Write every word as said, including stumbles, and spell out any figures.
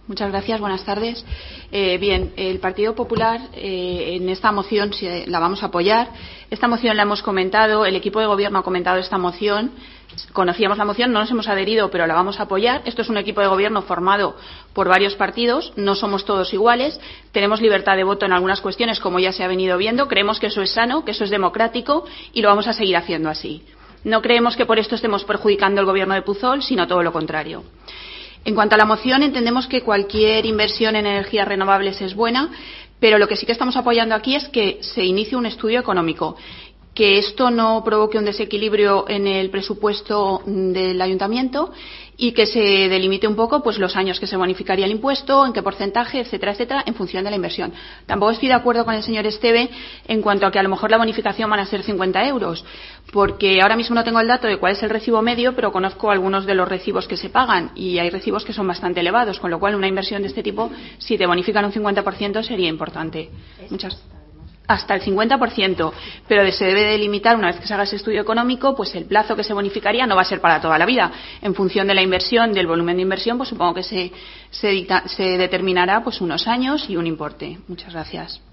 Muchas gracias. Buenas tardes. Eh, bien, el Partido Popular eh, en esta moción se, la vamos a apoyar. Esta moción la hemos comentado, el equipo de gobierno ha comentado esta moción. Conocíamos la moción, no nos hemos adherido, pero la vamos a apoyar. Esto es un equipo de gobierno formado por varios partidos, no somos todos iguales, tenemos libertad de voto en algunas cuestiones, como ya se ha venido viendo. Creemos que eso es sano, que eso es democrático y lo vamos a seguir haciendo así. No creemos que por esto estemos perjudicando el gobierno de Puzol, sino todo lo contrario. En cuanto a la moción, entendemos que cualquier inversión en energías renovables es buena, pero lo que sí que estamos apoyando aquí es que se inicie un estudio económico, que esto no provoque un desequilibrio en el presupuesto del ayuntamiento y que se delimite un poco pues los años que se bonificaría el impuesto, en qué porcentaje, etcétera, etcétera, en función de la inversión. Tampoco estoy de acuerdo con el señor Esteve en cuanto a que a lo mejor la bonificación van a ser cincuenta euros, porque ahora mismo no tengo el dato de cuál es el recibo medio, pero conozco algunos de los recibos que se pagan y hay recibos que son bastante elevados, con lo cual una inversión de este tipo, si te bonifican un cincuenta por ciento, sería importante. Muchas hasta el cincuenta por ciento, pero se debe delimitar una vez que se haga ese estudio económico, pues el plazo que se bonificaría no va a ser para toda la vida. En función de la inversión, del volumen de inversión, pues supongo que se, se, dicta, se determinará pues unos años y un importe. Muchas gracias.